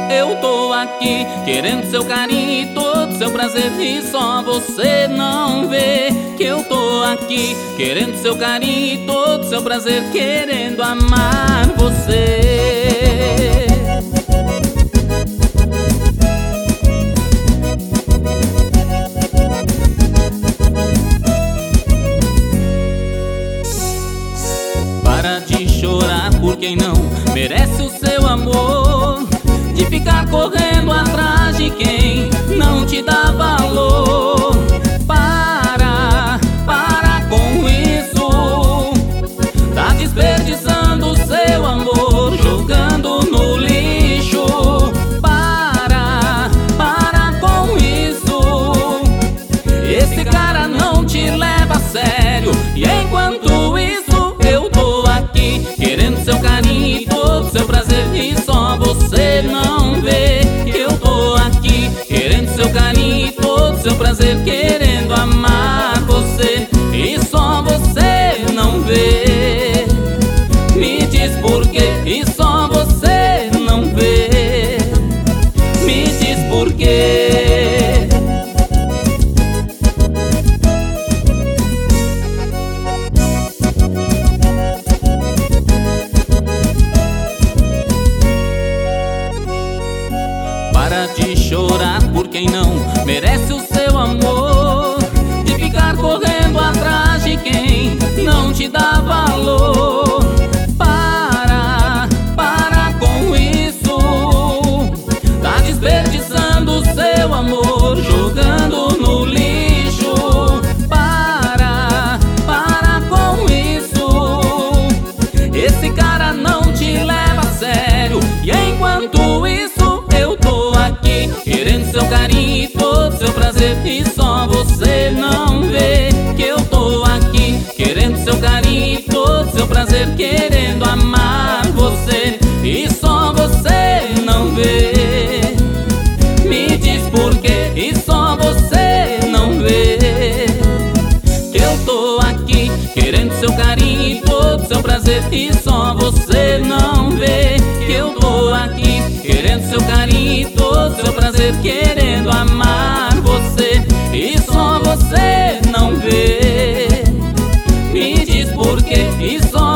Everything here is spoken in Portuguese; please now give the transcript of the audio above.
Eu tô aqui querendo seu carinho e todo seu prazer, e só você não vê que eu tô aqui querendo seu carinho e todo seu prazer, querendo amar você. Para de chorar por quem não merece o seu amor, de ficar correndo atrás de quem não te dá valor. Para com isso, tá desperdiçando o seu amor, jogando no lixo. Para com isso, esse cara não te leva a sério, e enquanto isso eu tô aqui querendo seu carinho e todo seu prazer, e só você não vê que eu tô aqui querendo seu carinho e todo seu prazer, querendo amar você, e só você não vê. Me diz por quê, e só você não vê. Me diz por quê. Para de chorar por quem não merece o seu amor, de ficar correndo atrás de quem não te dá valor. Para com isso, tá desperdiçando o seu amor, jogando no lixo. Para com isso, esse cara não te leva a sério, e enquanto isso eu tô aqui querendo seu carinho e todo seu prazer, e só você não vê que eu tô aqui querendo seu carinho e todo seu prazer, querendo amar você, e só você não vê. Me diz por quê, e só você não vê que eu tô aqui querendo seu carinho e todo seu prazer, e só você não vê que eu tô aqui querendo seu carinho e todo seu prazer, querendo amar você, e só você não vê. Me diz por quê, e só